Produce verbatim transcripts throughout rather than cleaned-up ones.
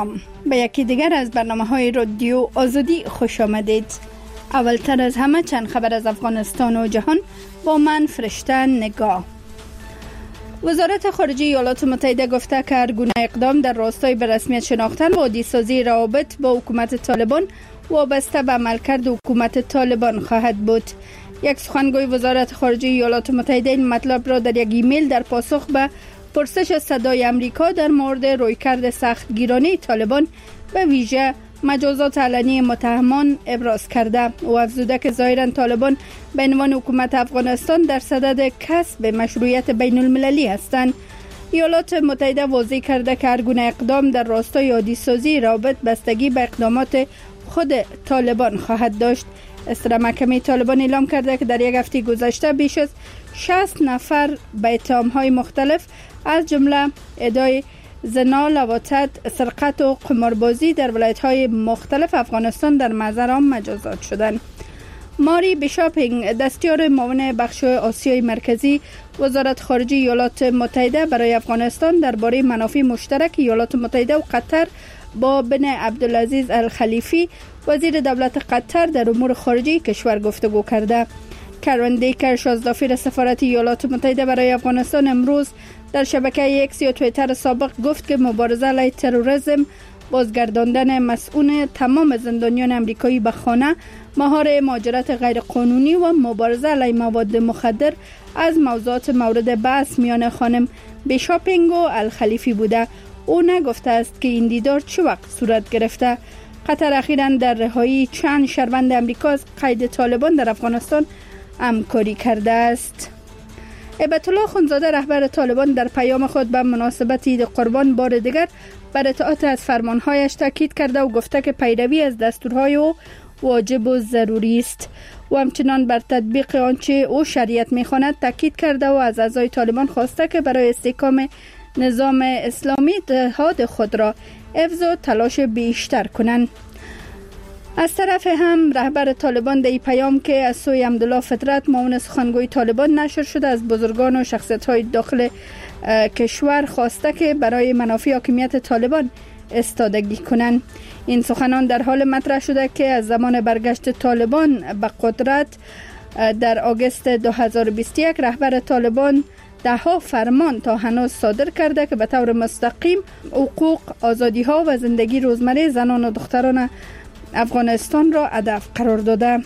سلام، به یکی دیگر از برنامه های رادیو آزادی خوش آمدید. اولتر از همه چند خبر از افغانستان و جهان با من فرشته نگاه. وزارت خارجه ایالات متحده گفته که هر گونه اقدام در راستای به رسمیت شناختن و عادی‌سازی روابط با حکومت طالبان وابسته به عملکرد حکومت طالبان خواهد بود. یک سخنگوی وزارت خارجه ایالات متحده این مطلب را در یک ایمیل در پاسخ به پرسش صدای امریکا در مورد رویکرد سختگیرانه طالبان به ویژه مجازات علنی متهمان ابراز کرده و افزوده که ظاهراً طالبان به عنوان حکومت افغانستان در صدد کسب مشروعیت بین المللی هستند. ایالات متحده واضح کرده که هر گونه اقدام در راستای عادی‌سازی روابط بستگی به اقدامات خود طالبان خواهد داشت. اصلاح محکمه طالبان اعلام کرده که در یک هفته گذشته بیش از شصت نفر به اتهام‌های مختلف از جمله ادعای زنا، لواطت، سرقت و قماربازی در ولایت‌های مختلف افغانستان در محضر عام مجازات شدند. ماری بیشاپینگ، دستیار معاون بخش آسیای مرکزی وزارت خارجه ایالات متحده برای افغانستان درباره منافع مشترک ایالات متحده و قطر با بن عبدالعزیز الخلیفی وزیر دولت قطر در امور خارجه کشور گفتگو کرده. کرون دیکر، شازدافیر سفارت ایالات متحده برای افغانستان، امروز در شبکه ایکس یا توییتر سابق گفت که مبارزه علیه تروریسم، بازگرداندن مسئول تمام زندانیان امریکایی به خانه، مهار مهاجرت غیرقانونی و مبارزه علیه مواد مخدر از موضوعات مورد بحث میان خانم بیشاپینگ و الخلیفی بوده. او نگفته است که این دیدار چه وقت صورت گرفته. قطر اخیراً در رهایی چند شهروند امریکا از قید طالبان در افغانستان همکاری کرده است. هیبت الله خونزاده، رهبر طالبان، در پیام خود به مناسبت عید قربان بار دیگر بر اطاعت از فرمانهایش تاکید کرده و گفته که پیروی از دستورهای او واجب و ضروری است و همچنان بر تطبیق آنچه او شریعت می‌خواند تاکید کرده و از اعضای طالبان خواسته که برای استحکام نظام اسلامی اتحاد خود را حفظ و تلاش بیشتر کنند. از طرف هم رهبر طالبان در پیام که از سوی عبدالله فطرت، معاون سخنگوی طالبان، نشر شده از بزرگان و شخصیت‌های داخل کشور خواسته که برای منافع حاکمیت طالبان استادگی کنند. این سخنان در حال مطرح شده که از زمان برگشت طالبان به قدرت در آگوست دو هزار و بیست و یک رهبر طالبان ده ها فرمان تا هنوز صادر کرده که به طور مستقیم حقوق، آزادی‌ها و زندگی روزمره زنان و دختران افغانستان را هدف قرار داده.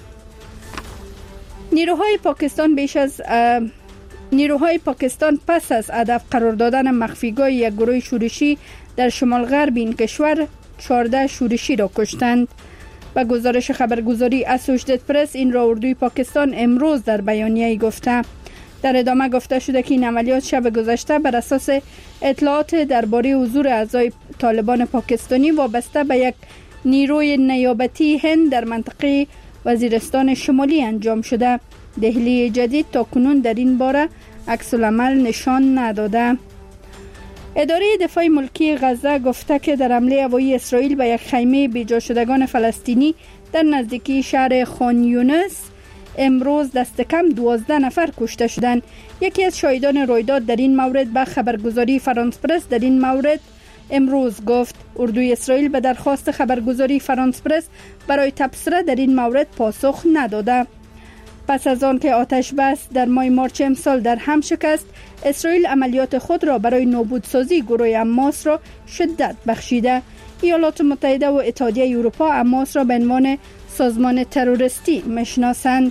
نیروهای پاکستان بیش از نیروهای پاکستان پس از هدف قرار دادن مخفیگاه یک گروه شورشی در شمال غرب این کشور چهارده شورشی را کشتند. به گزارش خبرگزاری اسوشیتد پرس این را اردوی پاکستان امروز در بیانیه‌ای گفته. در ادامه گفته شده که این عملیات شب گذشته بر اساس اطلاعات درباره حضور اعضای طالبان پاکستانی وابسته به یک نیروی نیابتی هند در منطقه وزیرستان شمالی انجام شده. دهلی جدید تا کنون در این باره عکس العمل نشان نداده. اداره دفاع ملکی غزه گفته که در حمله هوایی اسرائیل به یک خیمه بیجا شدگان فلسطینی در نزدیکی شهر خان یونس امروز دست کم دوازده نفر کشته شدند. یکی از شاهدان رویداد در این مورد به خبرگزاری فرانس پرس در این مورد امروز گفت اردوی اسرائیل به درخواست خبرگزاری فرانس پرس برای تبصره در این مورد پاسخ نداده. پس از آن که آتش بس در ماه مارچ امسال در هم شکست، اسرائیل عملیات خود را برای نابودسازی گروه حماس را شدت بخشیده. ایالات متحده و اتحادیه اروپا حماس را به عنوان سازمان تروریستی میشناسند.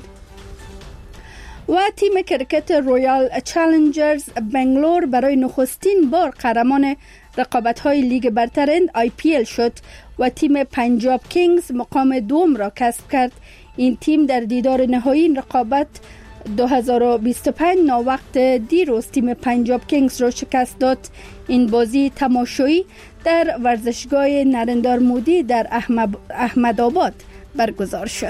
و تیم کرکت رویال چالنجرز بنگلور برای نخستین بار قهرمان رقابت‌های لیگ برتر هند آی پی ال شد و تیم پنجاب کینگز مقام دوم را کسب کرد. این تیم در دیدار نهایی این رقابت دو هزار و بیست و پنج ناوقت دیروز تیم پنجاب کینگز را شکست داد. این بازی تماشایی در ورزشگاه نریندر مودی در احمد آباد برگزار شد.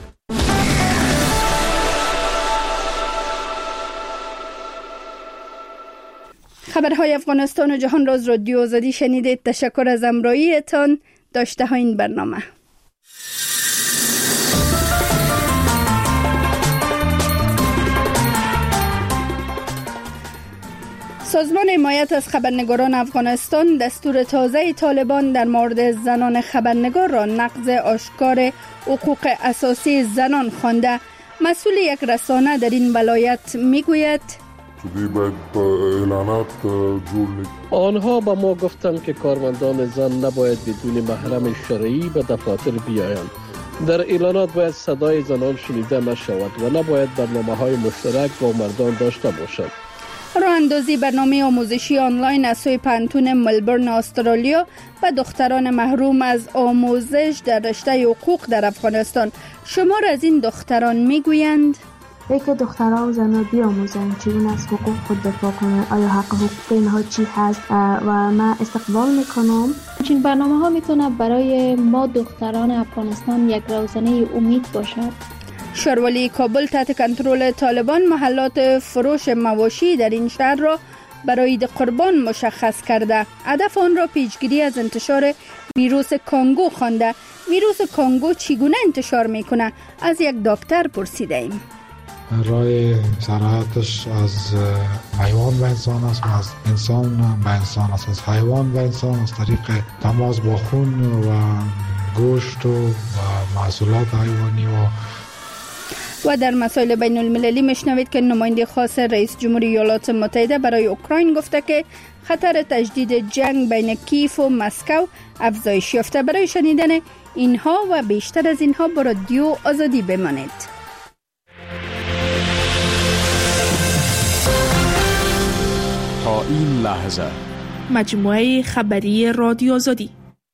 خبرهای افغانستان و جهان را از رادیو آزادی شنیدید. تشکر از همراهیتان. داشته ها این برنامه. سازمان حمایت از خبرنگاران افغانستان دستور تازه طالبان در مورد زنان خبرنگار را نقض آشکار حقوق اساسی زنان خوانده. مسئول یک رسانه در این ولایت میگوید آنها به ما گفتند که کارمندان زن نباید بدون محرم شرعی به دفاتر بیایند. در اعلانات باید صدای زنان شنیده نشود و نباید برنامه‌های مشترک با مردان داشته باشند. راه اندازی برنامه آموزشی آنلاین از سوی پانتون ملبورن استرالیا و دختران محروم از آموزش در رشته حقوق در افغانستان. شمار از این دختران میگویند که دخترها و زنها بیاموزند چگونه از حقوق خود دفاع کنند، آیا حق حقوق اینها چی هست و من استقبال میکنم. این برنامه ها میتونه برای ما دختران افغانستان یک روزنه امید باشد. شاروالی کابل تحت کنترل طالبان محلات فروش مواشی در این شهر را برای عید قربان مشخص کرده. هدف آن را پیشگیری از انتشار ویروس کانگو خوانده. ویروس کانگو چگونه انتشار میکنه؟ از یک دکتر پرسیده ایم. راه سرایتش از حیوان به انسان است و از انسان به انسان است، از حیوان به انسان از طریق تماس با خون و گوشت و محصولات حیوانی. و و در مسائل بین المللی مشنوید که نماینده خاص رئیس جمهوری ایالات متحده برای اوکراین گفته که خطر تجدید جنگ بین کیف و مسکو افزایش یافته. برای شنیدن اینها و بیشتر از اینها با رادیو آزادی بمانید. تا این لحظه مجموعه خبری رادیو آزادی.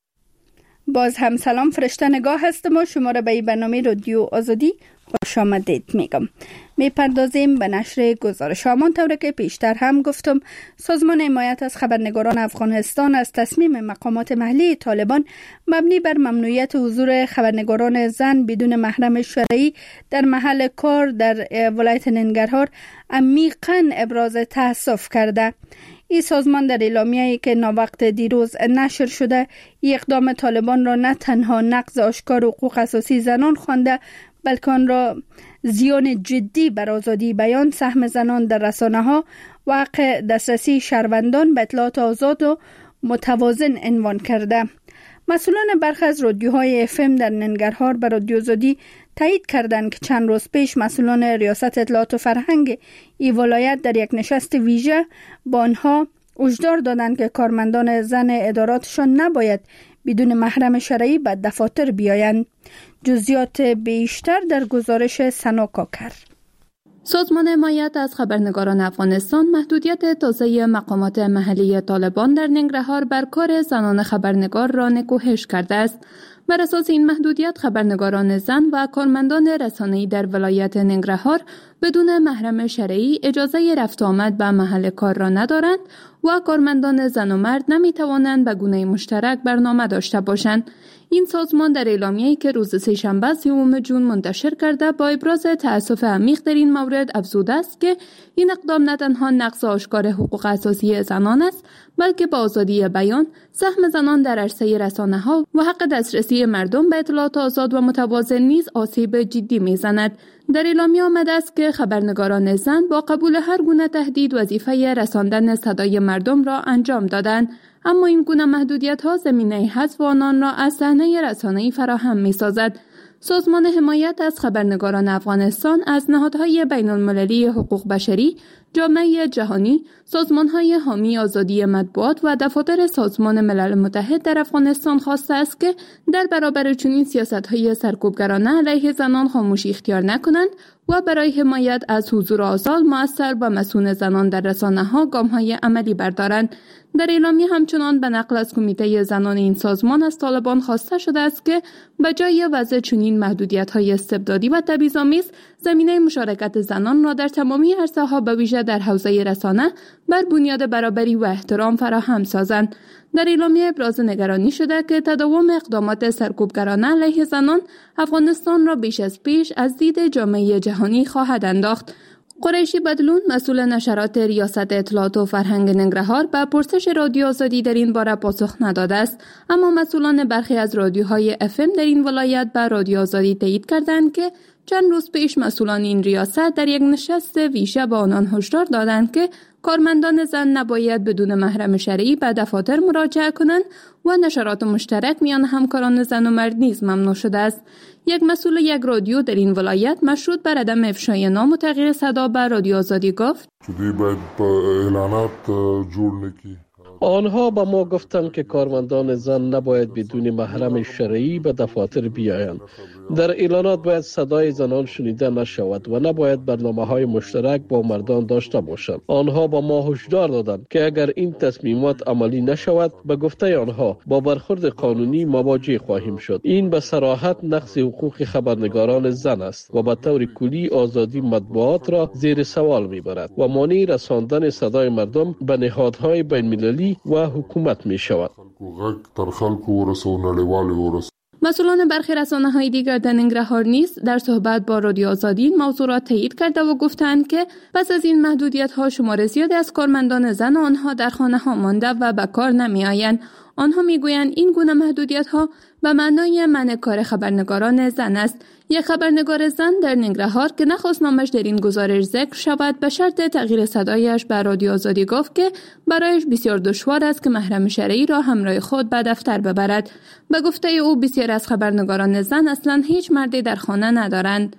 باز هم سلام، فرشته نگاه هستم و شما را به این برنامه رادیو آزادی خوش آمدید میگم. میپردازیم به نشر گزارش هامان. طوری که پیشتر هم گفتم، سازمان حمایت از خبرنگاران افغانستان از تصمیم مقامات محلی طالبان مبنی بر ممنوعیت حضور خبرنگاران زن بدون محرم شرعی در محل کار در ولایت ننگرهار عمیقاً ابراز تأسف کرده. این سازمان در اعلامیه‌ای که ناوقت دیروز نشر شده، اقدام طالبان را نه تنها نقض آشکار حقوق اساسی زنان خوانده، بلکه آن را زیان جدی بر آزادی بیان، سهم زنان در رسانه‌ها و حق دسترسی شهروندان به اطلاعات آزاد و متوازن عنوان کرده. مسئولان برخی از رادیوهای اف ام در ننگرهار به رادیو آزادی تایید کردند که چند روز پیش مسئولان ریاست اطلاعات و فرهنگ این ولایت در یک نشست ویژه با آنها هشدار دادند که کارمندان زن اداراتشان نباید بدون محرم شرعی به دفاتر بیایند. جزئیات بیشتر در گزارش سنا کاکر. سازمان حمایت از خبرنگاران افغانستان محدودیت تازه مقامات محلی طالبان در ننگرهار بر کار زنان خبرنگار را نکوهش کرده است. بر اساس این محدودیت خبرنگاران زن و کارمندان رسانه‌ای در ولایت ننگرهار بدون محرم شرعی اجازه رفت آمد به محل کار را ندارند و کارمندان زن و مرد نمی توانند به گونه مشترک برنامه داشته باشند. این سازمان در اعلامیه‌ای که روز سه‌شنبه سوم ژوئن منتشر کرده با ابراز تأسف عمیق در این مورد افزوده است که این اقدام نه تنها نقض آشکار حقوق اساسی زنان است، بلکه با آزادی بیان، سهم زنان در عرصه رسانه‌ها و حق دسترسی مردم به اطلاعات آزاد و متوازن نیز آسیب جدی می‌زند. در اعلامیه آمده است که خبرنگاران زن با قبول هر گونه تهدید وظیفه رساندن صدای مردم را انجام دادند، اما این گونه محدودیت‌ها زمینه حذف آنان را از صحنه رسانه‌ای فراهم می‌سازد. سازمان حمایت از خبرنگاران افغانستان از نهادهای بین‌المللی حقوق بشری، جامعه جهانی، سازمان‌های حامی آزادی مطبوعات و دفاتر سازمان ملل متحد در افغانستان خواسته است که در برابر چنین سیاست‌های سرکوبگرانه علیه زنان خاموشی اختیار نکنند و برای حمایت از حضور آزاد، مؤثر و مسئول زنان در رسانه‌ها گام‌های عملی بردارند. در اعلامیه همچنان به نقل از کمیته زنان این سازمان از طالبان خواسته شده است که به جای وضع چنین محدودیت‌های استبدادی و تبعیض‌آمیز، زمینه مشارکت زنان را در تمامی عرصه‌ها به ویژه در حوزه رسانه بر بنیاد برابری و احترام فراهم سازند. در اعلامیه ابراز نگرانی شده که تداوم اقدامات سرکوبگرانه علیه زنان افغانستان را بیش از پیش از دید جامعه جهانی خواهد انداخت. قریشی بدلون، مسئول نشرات ریاست اطلاعات و فرهنگ ننگرهار، به پرسش رادیو آزادی در این باره پاسخ نداده است، اما مسئولان برخی از رادیوهای اف ام در این ولایت به رادیو آزادی تایید کردند که چند روز پیش مسئولان این ریاست در یک نشست ویژه به آنان هشدار دادند که کارمندان زن نباید بدون محرم شرعی به دفاتر مراجعه کنند و نشرات مشترک میان همکاران زن و مرد نیز ممنوع شده است. یک مسئول یک رادیو در این ولایت مشروط بر عدم افشای نام و تغییر صدا به رادیو آزادی گفت: آنها به ما گفتند که کارمندان زن نباید بدون محرم شرعی به دفاتر بیایند. در اعلانات باید صدای زنان شنیده نشود و نباید برنامه‌های مشترک با مردان داشته باشند. آنها به ما هشدار دادند که اگر این تصمیمات عملی نشود، به گفته آنها با برخورد قانونی مواجه خواهیم شد. این به صراحت نقض حقوق خبرنگاران زن است و به طور کلی آزادی مطبوعات را زیر سوال میبرد و مانع رساندن صدای مردم به نهادهای بین‌المللی و حکومت می شود. مسئولان برخی رسانه‌های دیگر در ننگرهار نیز در صحبت با رادیو آزادی این موضوع را تایید کرده و گفتند که پس از این محدودیت‌ها شمار زیادی از کارمندان زن آنها در خانه‌ها مانده و به کار نمی‌آیند. آنها میگویند این گونه محدودیت‌ها به معنای منع کار خبرنگاران زن است. یک خبرنگار زن در ننگرهار که نخواست نامش در این گزارش ذکر شود به شرط تغییر صدایش به رادیو آزادی گفت که برایش بسیار دشوار است که محرم شرعی را همراه خود به دفتر ببرد. به گفته او بسیار از خبرنگاران زن اصلا هیچ مردی در خانه ندارند.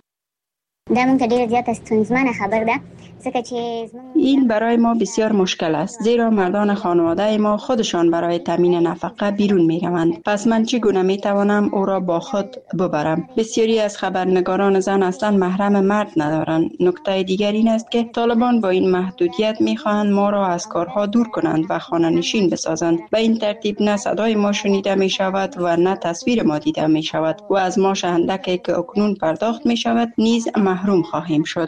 این برای ما بسیار مشکل است، زیرا مردان خانواده ما خودشان برای تامین نفقه بیرون می روند. پس من چگونه می توانم او را با خود ببرم؟ بسیاری از خبرنگاران زن اصلا محرم مرد ندارند. نکته دیگر این است که طالبان با این محدودیت می خواهند ما را از کارها دور کنند و خانه نشین بسازند. به این ترتیب نه صدای ما شنیده می شود و نه تصویر ما دیده می شود و از معاش اندکی که اکنون پرداخت می شود نیز محروم خواهیم شد.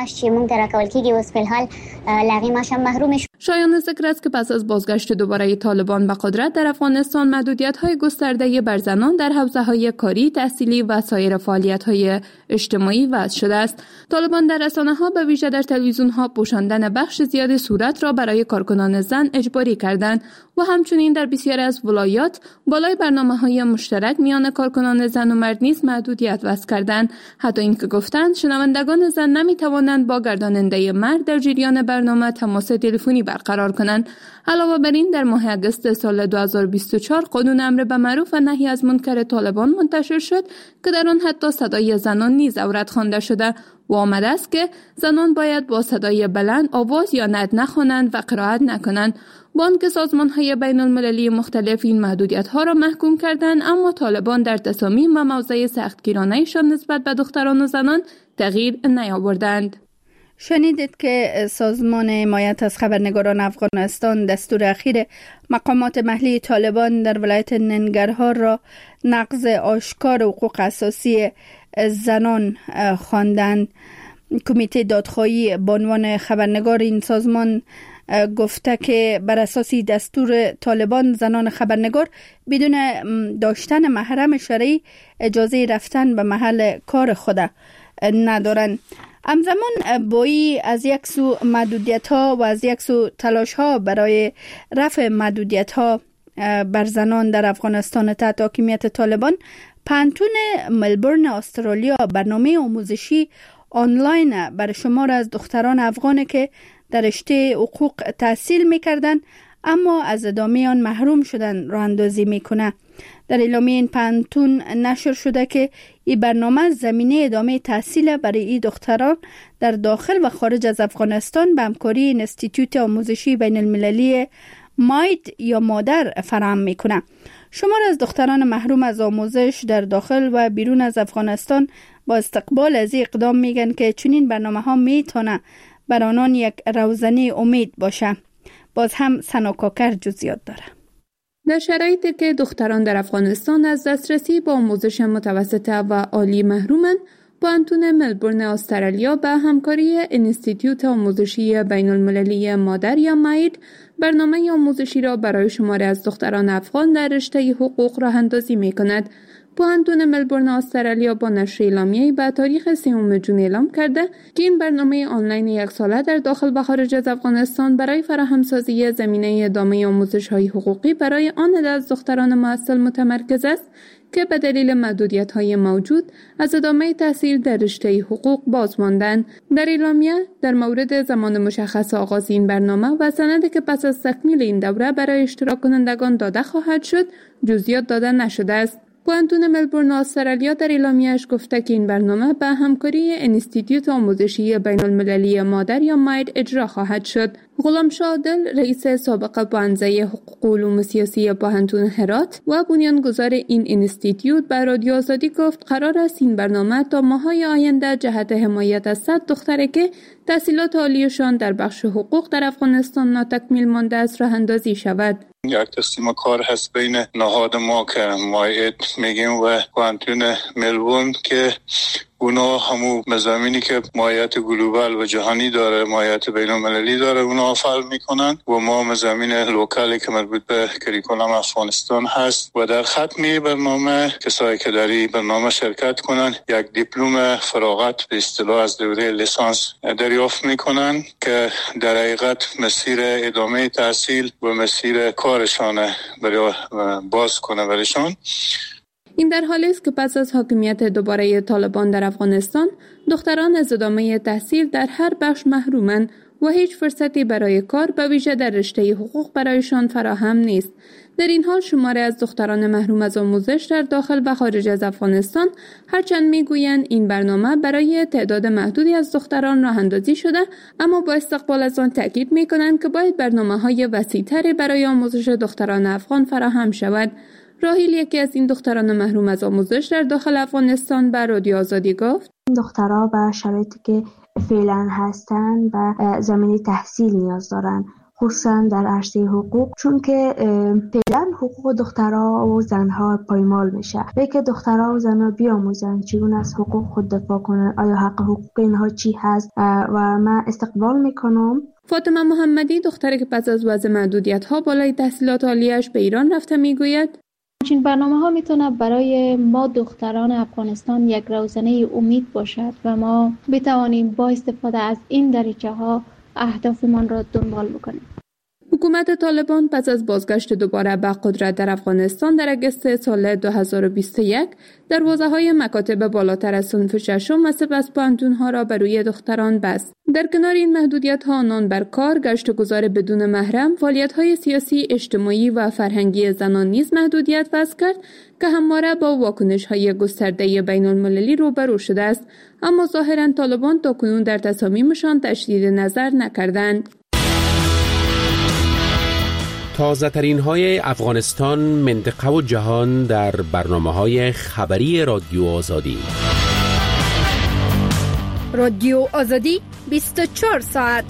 شایان ذکر است که پس از بازگشت دوباره طالبان به قدرت در افغانستان محدودیت‌های گسترده بر زنان در حوزه‌های کاری، تحصیلی و سایر فعالیت‌های اجتماعی وضع شده است. طالبان در رسانه‌ها به ویژه در تلویزیون‌ها پوشاندن بخش زیادی صورت را برای کارکنان زن اجباری کردند و همچنین در بسیاری از ولایات بالای برنامه‌های مشترک میان کارکنان زن و مرد نیز محدودیت وضع کردند. حتی اینکه گفتند شنوندگان زن نمی‌توانند با گرداننده مرد در جریان برنامه تماس تلفنی برقرار کنند. علاوه بر این در ماه اگست سال دو هزار و بیست و چهار قانون امر به معروف و نهی از منکر طالبان منتشر شد که در آن حتی صدای زنان نیز عورت خوانده شده و آمده است که زنان باید با صدای بلند آواز یا ند نخوانند و قرائت نکنند. با آنکه سازمان‌های بین‌المللی مختلف این محدودیت‌ها را محکوم کردند، اما طالبان در تصامیم و موضع سختگیرانه‌شان نسبت به دختران و زنان تغییر نیاوردند. شنیدید که سازمان حمایت از خبرنگاران افغانستان دستور اخیر مقامات محلی طالبان در ولایت ننگرهار را نقض آشکار حقوق اساسی زنان خواندند. کمیته دادخواهی به عنوان خبرنگار این سازمان گفته که بر اساس دستور طالبان زنان خبرنگار بدون داشتن محرم شرعی اجازه رفتن به محل کار خود ندارند. همزمان با این از یک سو محدودیت ها و از یک سو تلاش ها برای رفع محدودیت ها بر زنان در افغانستان تحت حاکمیت طالبان، پانتون ملبورن استرالیا برنامه آموزشی آنلاین بر شمار از دختران افغان که در رشته حقوق تحصیل می‌کردند اما از ادامه آن محروم شدن راه اندازی میکنه. در اعلامیه این پانتون نشر شده که این برنامه زمینه ادامه تحصیل برای این دختران در داخل و خارج از افغانستان به همکاری انستیتوت آموزشی بین المللی ماید یا مادر فراهم میکنه. شمار از دختران محروم از آموزش در داخل و بیرون از افغانستان با استقبال از این اقدام میگن که چنین برنامه ها میتونه بر آنان یک روزنه امید باشه. باز هم سنا کاکر جزئیات داره. در شرایطی که دختران در افغانستان از دسترسی به آموزش متوسطه و عالی محرومند، پانتون ملبورن استرالیا به همکاری انستیتوت آموزشی بین المللی مادر یا ماید برنامه آموزشی را برای شماری از دختران افغان در رشته حقوق راه اندازی می کند. پوهنتون ملبورن استرالیا با نشر اعلامیه‌ای به تاریخ سوم ژوئن اعلام کرده که این برنامه آنلاین یک ساله در داخل و خارج از افغانستان برای فراهمسازی زمینه ادامه آموزش‌های حقوقی برای آن عده از دختران محصل متمرکز است که به دلیل محدودیت‌های موجود از ادامه تحصیل در رشته حقوق باز ماندند. در اعلامیه در مورد زمان مشخص آغاز این برنامه و سندی که پس از تکمیل این دوره برای اشتراک کنندگان داده خواهد شد جزئیات داده نشده است. پوهنتون ملبورن استرالیا در اعلامیه‌اش گفته که این برنامه به همکاری انستیتیوت آموزشی بین‌المللی مادر یا ماید اجرا خواهد شد. غلامشاه عادل رئیس سابق بانزه حقوق و علوم سیاسی پوهنتون هرات و بنیانگذار این انستیتیوت به رادیو آزادی گفت قرار است این برنامه تا ماه‌های آینده جهت حمایت از صد دختری که تحصیلات عالیشان در بخش حقوق در افغانستان ناتکمیل مانده است راه اندازی شود. یک تقسیم کار هست بین نهاد ما که ماید میگیم و پوهنتون ملبورن که اونا همو مضامینی که ماهیت گلوبال و جهانی داره، ماهیت بین‌المللی داره، اونا فعال میکنن و ما مضامین لوکالی که مربوط به کریکولم افغانستان هست و در ختمی برنامه کسایی که در این برنامه شرکت کنن یک دیپلم فراغت به اصطلاح از دوره لیسانس دریافت میکنن که در حقیقت مسیر ادامه تحصیل و مسیر کارشان برای باز کنه برشان. این در حالی است که پس از حاکمیت دوباره طالبان در افغانستان دختران از ادامه تحصیل در هر بخش محرومند و هیچ فرصتی برای کار به ویژه در رشته حقوق برایشان فراهم نیست. در این حال شماری از دختران محروم از آموزش در داخل و خارج از افغانستان هرچند میگویند این برنامه برای تعداد محدودی از دختران راه اندازی شده، اما با استقبال از آن تاکید میکنند که باید برنامه‌های وسیع‌تری برای آموزش دختران افغان فراهم شود. راهیل یکی از این دختران محروم از آموزش در داخل افغانستان به رادیو آزادی گفت این دخترها به شرایطی که فعلا هستن به زمینه تحصیل نیاز دارن، خصوصا در عرصه حقوق، چون که فعلا حقوق دخترها و زنها پایمال میشه. بلکه دخترها و زنها بیاموزن چگونه از حقوق خود دفاع کنن، آیا حق حقوق اینها چی هست و من استقبال میکنم. فاطمه محمدی دختری که پس از وضع محدودیت ها بالای تحصیلات عالیش به ایران رفته میگوید این برنامه ها میتونه برای ما دختران افغانستان یک روزنه امید باشد و ما بتوانیم با استفاده از این دریچه ها اهدافمان را دنبال بکنیم. حکومت طالبان پس از بازگشت دوباره به قدرت در افغانستان در اگست سال دو هزار و بیست و یک دروازه‌های مکاتب بالاتر از صنف ششم و سپس پوهنتون‌ها را بر روی دختران بست. در کنار این محدودیت‌ها آنان بر کار، گشت و گذار بدون محرم، فعالیت‌های سیاسی، اجتماعی و فرهنگی زنان نیز محدودیت وضع کرد که همواره با واکنش‌های گسترده بین‌المللی روبرو شده است، اما ظاهراً طالبان تاکنون در تصامیمشان تشدید نظر نکردند. تازه ترین های افغانستان، منطقه و جهان در برنامه های خبری رادیو آزادی. رادیو آزادی بیست و چهار ساعت.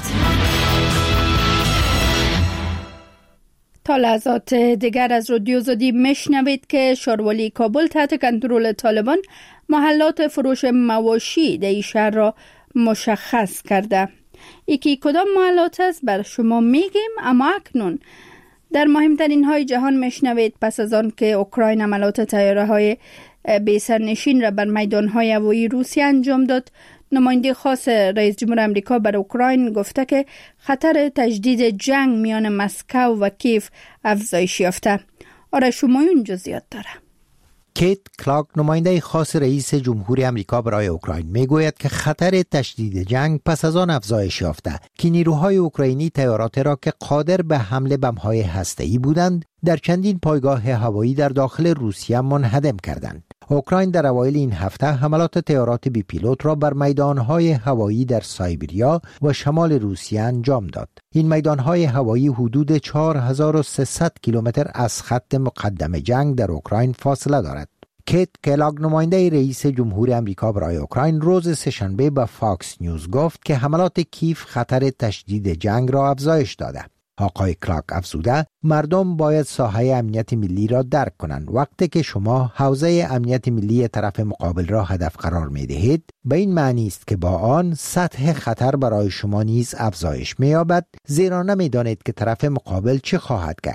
تا لحظات دیگر از رادیو آزادی میشنوید که شاروالی کابل تحت کنترل طالبان محلات فروش مواشی در این شهر را مشخص کرده. یکی کدام محلات است بر شما میگیم، اما اکنون در مهمترین های جهان میشنوید پس از آن که اوکراین عملیات طیاره های بی سرنشین را بر میدان های هوایی روسیه انجام داد، نماینده خاص رئیس جمهور امریکا بر اوکراین گفته که خطر تجدید جنگ میان مسکو و کیف افزایش یافته. آرش همایون جزئیات داره. کیت کلاک نماینده خاص رئیس جمهور امریکا برای اوکراین میگوید که خطر تشدید جنگ پس از آن افزایش یافته که نیروهای اوکراینی طیارات را که قادر به حمله بم‌های هسته‌ای بودند در چندین پایگاه هوایی در داخل روسیه منهدم کردند. اوکراین در اوایل این هفته حملات طیارات بی پیلوت را بر میدانهای هوایی در سایبریا و شمال روسیه انجام داد. این میدانهای هوایی حدود چهار هزار و سیصد کیلومتر از خط مقدم جنگ در اوکراین فاصله دارد. کیت کلاگ نماینده رئیس جمهور امریکا برای اوکراین روز سه‌شنبه به فاکس نیوز گفت که حملات کیف خطر تشدید جنگ را افزایش داده. آقای کلاک افزوده مردم باید ساحه امنیت ملی را درک کنند. وقتی که شما حوزه امنیت ملی طرف مقابل را هدف قرار می دهید، به این معنی است که با آن سطح خطر برای شما نیز افزایش می یابد، زیرا نمی دانید که طرف مقابل چه خواهد کرد.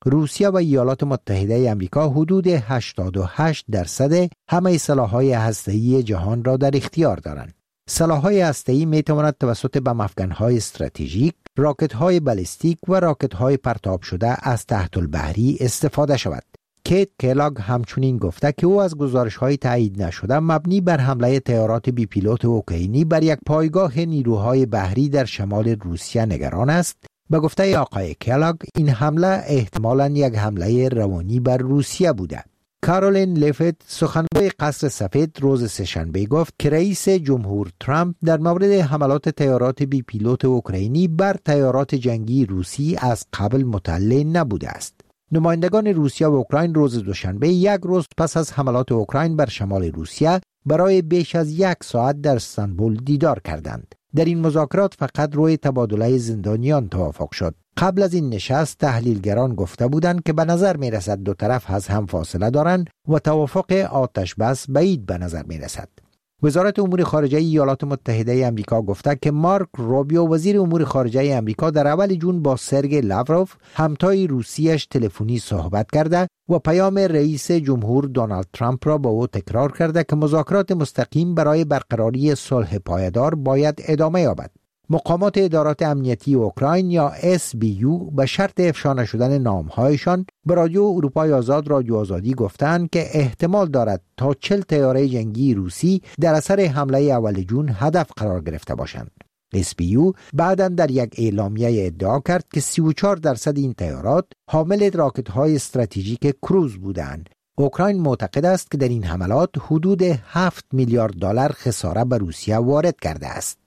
روسیه و ایالات متحده آمریکا حدود هشتاد و هشت درصد همه سلاح‌های هسته‌ای جهان را در اختیار دارند. سلاح‌های هسته‌ای می‌تواند توسط بم‌افکن‌های استراتژیک، راکت‌های بالستیک و راکت‌های پرتاب شده از تحت البحری استفاده شود. کیت کلاگ همچنین گفته که او از گزارش‌های تایید نشده مبنی بر حمله طیارات بی پیلوت اوکراینی بر یک پایگاه نیروهای بحری در شمال روسیه نگران است. به گفته آقای کلاگ این حمله احتمالاً یک حمله روانی بر روسیه بوده. کارولین لیفت سخنگوی قصر سفید روز سه‌شنبه گفت که رئیس جمهور ترامپ در مورد حملات طیارات بی پیلوت اوکراینی بر طیارات جنگی روسی از قبل مطلع نبوده است. نمایندگان روسیه و اوکراین روز دوشنبه یک روز پس از حملات اوکراین بر شمال روسیه برای بیش از یک ساعت در استانبول دیدار کردند. در این مذاکرات فقط روی تبادله زندانیان توافق شد. قبل از این نشست تحلیلگران گفته بودند که به نظر می رسد دو طرف از هم فاصله دارند و توافق آتش بس بعید به نظر می رسد. وزارت امور خارجه ایالات متحده آمریکا گفته که مارک روبیو وزیر امور خارجه آمریکا در اول جون با سرگئی لاوروف همتای روسیش تلفنی صحبت کرده و پیام رئیس جمهور دونالد ترامپ را با او تکرار کرده که مذاکرات مستقیم برای برقراری صلح پایدار باید ادامه یابد. مقامات ادارات امنیتی اوکراین یا اس بی یو به شرط افشا نشدن نامهایشان به رادیو اروپای آزاد رادیو آزادی گفتند که احتمال دارد تا چهل طیاره جنگی روسی در اثر حمله اول جون هدف قرار گرفته باشند. اس بی یو بعداً در یک اعلامیه ادعا کرد که سی و چهار درصد این طیارات حامل راکت‌های استراتژیک کروز بودند. اوکراین معتقد است که در این حملات حدود هفت میلیارد دلار خساره به روسیه وارد کرده است.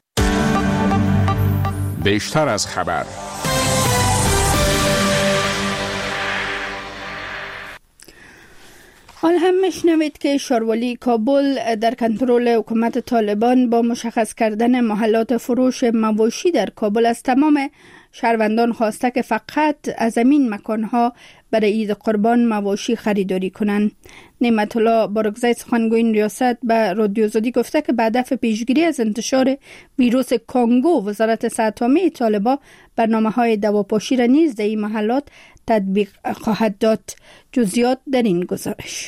بیشتر از خبر. حال هم میشنوید که شاروالی کابل در کنترل حکومت طالبان با مشخص کردن محلات فروش مواشی در کابل از تمام شهروندان خواسته که فقط از این مکانها برای عید قربان مواشی خریداری کنند. نعمت الله بارگزای سخنگوی این ریاست به رادیو آزادی گفته که به هدف پیشگیری از انتشار ویروس کانگو وزارت صحت عامه طالبان برنامه‌های دواپاشی را نیز در این محلات تطبیق خواهد داد. جزئیات در این گزارش.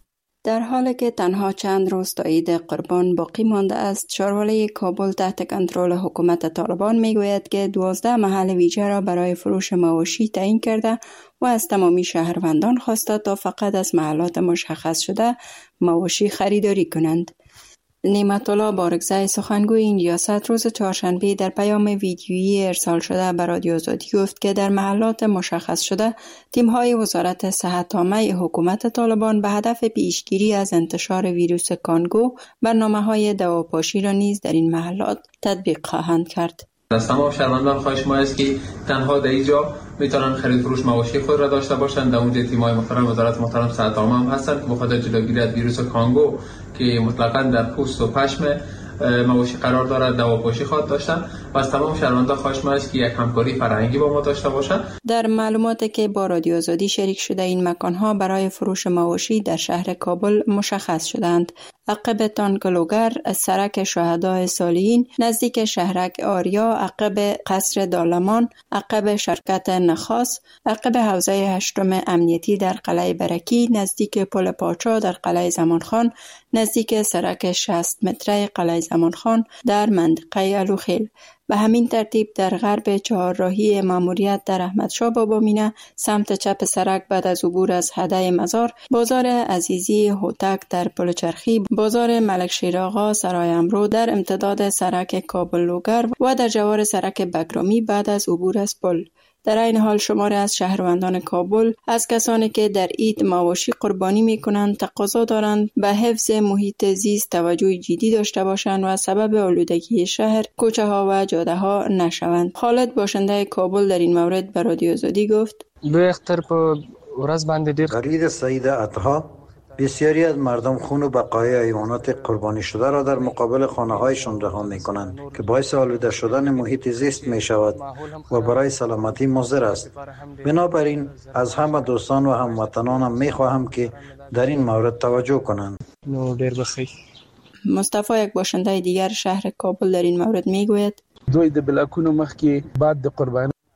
در حالی که تنها چند روز تا عید قربان باقی مانده است، شاروالی کابل تحت کنترل حکومت طالبان میگوید که دوازده محل ویژه را برای فروش مواشی تعیین کرده و از تمامی شهروندان خواسته تا فقط از محلات مشخص شده مواشی خریداری کنند. نعمت الله بارگزای سخنگوی این ریاست روز چهارشنبه در پیام ویدیویی ارسال شده به رادیو آزادی گفت که در محلات مشخص شده تیم‌های وزارت صحت عامه حکومت طالبان به هدف پیشگیری از انتشار ویروس کانگو برنامه‌های دواپاشی را نیز در این محلات تطبیق خواهند کرد. از تمام شهروندان خواهش ما است که تنها در اینجا میتونن خرید فروش مواشی خود را داشته باشند. در اونجا تیم‌های محترم وزارت محترم صحت عامه هم هستند که به خاطر جلوگیری از ویروس کانگو که مطلقاً در پوست و پشم مواشی قرار دارد دواپاشی خواهد داشتن و از تمام شهروندان خواهش ما است که یک همکاری فرهنگی با ما داشته باشند. در معلوماتی که با رادیو آزادی شریک شده این مکانها برای فروش مواشی در شهر کابل مشخص شدند. عقب تانکلوگر، سرک شهدای صالحین، نزدیک شهرک آریا، عقب قصر دالمان، عقب شرکت نخاس، عقب حوزه هشتم امنیتی در قلعه برکی، نزدیک پل پاچا در قلعه زمانخان، نزدیک سرک شصت متره قلعه زمانخان در منطقه الوخیل. به همین ترتیب در غرب چهارراهی ماموریت در احمدشاه بابامینه سمت چپ سرک بعد از عبور از حده مزار، بازار عزیزی هوتک در پل چرخی، بازار ملک شیراغا سرای امرو در امتداد سرک کابل لوگر و در جوار سرک بگرامی بعد از عبور از پل. در این حال شماری از شهروندان کابل از کسانی که در عید مواشی قربانی می کنند تقاضا دارند به حفظ محیط زیست توجه جدی داشته باشند و از سبب آلودگی شهر کوچه ها و جاده ها نشوند. خالد باشنده کابل در این مورد به رادیو آزادی گفت: لوی اختر په ورځ باندې ډیر غرید سعید عطا بسیاری از مردم خون و بقایای حیوانات قربانی شده را در مقابل خانه‌هایشان رها می‌کنند که باعث آلوده شدن محیط زیست می‌شود و برای سلامتی مضر است. بنابراین از همه دوستان و هموطنانم می‌خواهم که در این مورد توجه کنند. نو ډیر بخیر. مصطفی یک باشنده دیگر شهر کابل در این مورد میگوید: دوی د بلاکونو مخکې بعد د قربانی آنها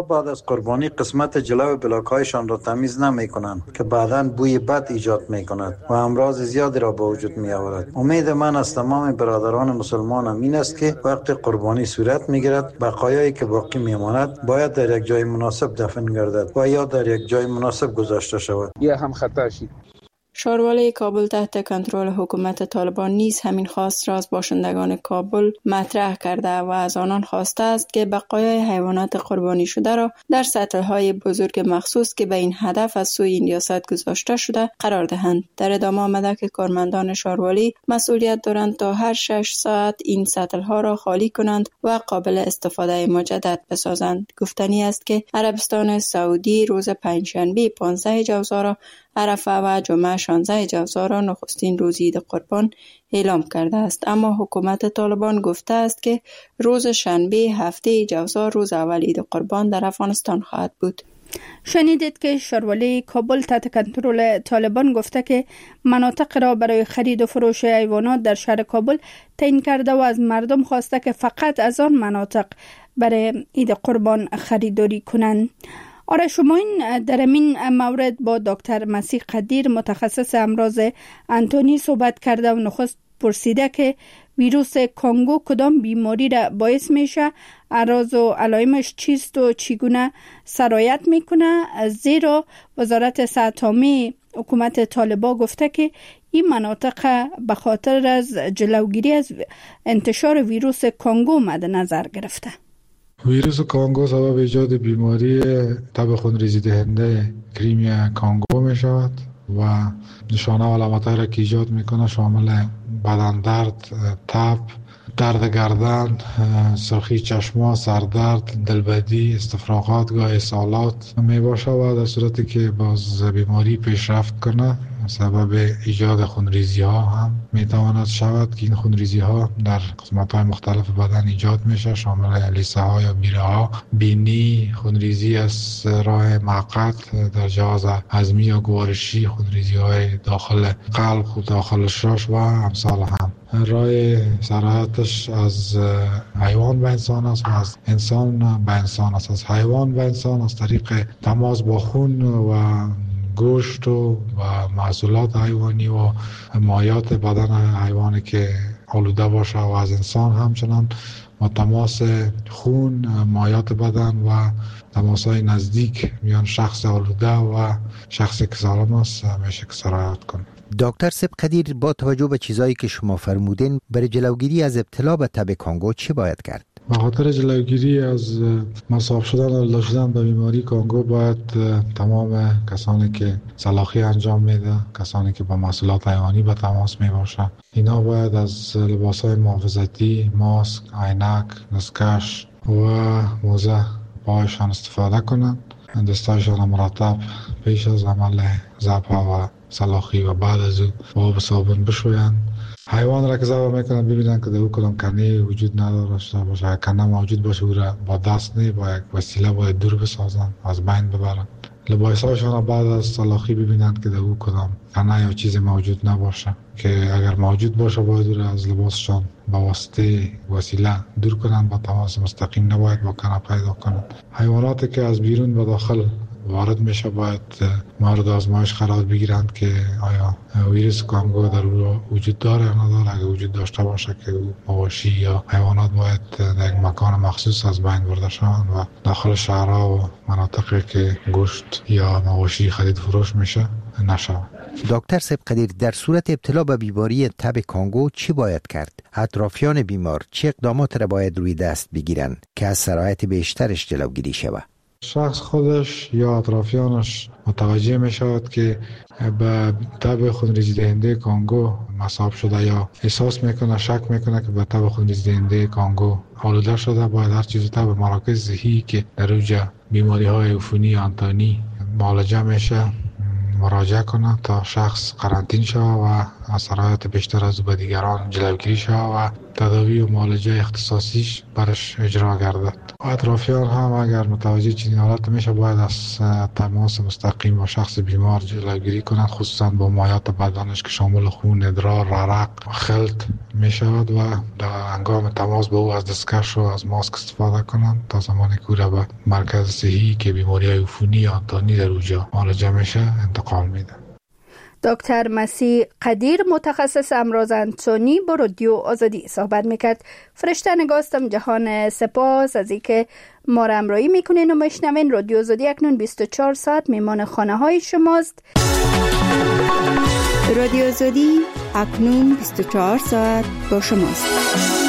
بعد از قربانی قسمت جلو بلاک‌هایشان را تمیز نمی‌کنند که بعداً بوی بد ایجاد می‌کند و امراض زیادی را به وجود می‌آورد. امید من از تمام برادران مسلمان این است که وقت قربانی صورت می‌گیرد بقایایی که باقی می‌ماند باید در یک جای مناسب دفن گردد و یا در یک جای مناسب گذاشته شود. یا هم خطا شد. ښاروالۍ کابل تحت کنترل حکومت طالبان نیز همین خواست را از باشندگان کابل مطرح کرده و از آنان خواسته است که بقایای حیوانات قربانی شده را در سطل‌های بزرگ مخصوص که به این هدف از سوی این ریاست گذاشته شده قرار دهند. در ادامه آمده که کارمندان ښاروالۍ مسئولیت دارند تا هر شش ساعت این سطل‌ها را خالی کنند و قابل استفاده مجدد بسازند. گفتنی است که عربستان سعودی روز پنجشنبه پانزده جوزا را عرفه و جمعه شانزده جوزا را نخستین روز عید قربان اعلام کرده است، اما حکومت طالبان گفته است که روز شنبه هفته جوزا روز اول عید قربان در افغانستان خواهد بود. شنیدید که ښاروالۍ کابل تحت کنترل طالبان گفته که مناطق را برای خرید و فروش حیوانات در شهر کابل تعیین کرده و از مردم خواسته که فقط از آن مناطق برای عید قربان خریداری کنند. آره شما این در این مورد با دکتر مسیح قدیر متخصص امراض انتونی صحبت کرده و نخست پرسیده که ویروس کانگو کدام بیماری را باعث میشه، اعراض و علائمش چیست و چگونه سرایت میکنه، زیرا وزارت صحت عامه حکومت طالبان گفته که این مناطق به خاطر از جلوگیری از انتشار ویروس کانگو مد نظر گرفته. ویروس کانگو سبب ایجاد بیماری تب خونریزی دهنده کریمی کانگو می شود و نشانه و علامت‌هایی را که ایجاد میکنه شامل بدن درد، تب، درد گردن، سرخی چشما، سردرد، دلبدی، استفراغات، گاه اسهالات می باشه و در صورتی که باز بیماری پیشرفت کنه سبب ایجاد خونریزی ها هم می تواند شود که این خونریزی ها در قسمت های مختلف بدن ایجاد میشه، شامل لیسه ها یا میره ها، بینی، خونریزی از راه معقد در جهاز هضمی یا گوارشی، خونریزی های داخل قلب و داخل شاش و امثال هم. راه سرایتش از حیوان به انسان است و از انسان به انسان است، از حیوان به انسان از طریق تماس با خون و گوشت و محصولات حیوانی و مایات بدن حیوانی که آلوده باشه و از انسان همچنان با تماس خون، مایات بدن و تماس های نزدیک میان شخص آلوده و شخصی که سالم است میشه که سرایت کنه. دکتر سب قدیر، با توجه به چیزایی که شما فرمودین برای جلوگیری از ابتلا به تب کانگو چی باید کرد؟ به خاطر جلوگیری از مصاب شدن و لاش شدن به بیماری کانگو باید تمام کسانی که سلاخی انجام میده، کسانی که با محصولات حیوانی به تماس می باشند، اینا باید از لباس‌های محافظتی، ماسک، عینک، دستکش و موزه پایشان استفاده کنند. دستایشان مرتب پیش از عمل ذبح و سلاخی و بعد از او با آب صابون بشویند. حیوان را که ذبح میکنن ببینن که در او کدام کنه وجود نداشته باشه، کنه موجود باشه او را با دست نه با یک وسیله باید دور بسازن، از بین ببرن. لباساشان بعد از سلاخی ببینن که در او کدام کنه یا چیز موجود نباشه، که اگر موجود باشه باید او را از لباسشان با واسطه وسیله دور کنن، با تماس مستقیم نباید با کنه پیدا کنن. حیواناتی که از بیرون به داخل وارد میشه باید مورد آزمایش قرار بگیرند که آیا ویروس کانگو در او وجود داره یا نداره. اگر وجود داشته باشه که مواشی یا حیوانات باید در یک مکان مخصوص از بین برده شوند و داخل شهرها و مناطقی که گوشت یا مواشی خرید فروش میشه نشود. دکتر سب قدیر، در صورت ابتلا به بیماری تب کانگو چی باید کرد؟ اطرافیان بیمار چه اقدامات را باید روی دست بگیرند که از سرایت بیشترش جلوگیری شود؟ شخص خودش یا اطرافیانش متوجه می شود که به تب خونریزی دهنده کانگو مصاب شده یا احساس میکنه، شک میکنه که به تب خونریزی دهنده کانگو آلوده شده، باید هر چیز تب مراکز صحی که در اوجه بیماری های عفونی یا انتانی معالجه میشه مراجعه کنه تا شخص قرنطین شود و اثرات بیشتر از به دیگران جلوگیری شود و تداوی و معالجه اختصاصیش برش اجرا گردد. اطرافیان هم اگر متوجه چنین حالت میشه باید از تماس مستقیم با شخص بیمار جلوگیری کنند، خصوصا با مایات بدنش که شامل خون، ادرار، عرق، خلط می شود و در هنگام تماس با او از دستکش و از ماسک استفاده کنند تا زمانی که او را به مرکز صحی که بیماری عفونی یا دانی در اونجا معالجه میشه انتقال میده. دکتر مسیح قدیر متخصص امراض انسانی با رادیو آزادی صحبت میکرد. فرشته نگاستم جهان، سپاس از اینکه ما را همراهی میکنین و میشنوین. رادیو آزادی اکنون بیست و چهار ساعت میمان خانه های شماست. رادیو آزادی اکنون بیست و چهار ساعت با شماست.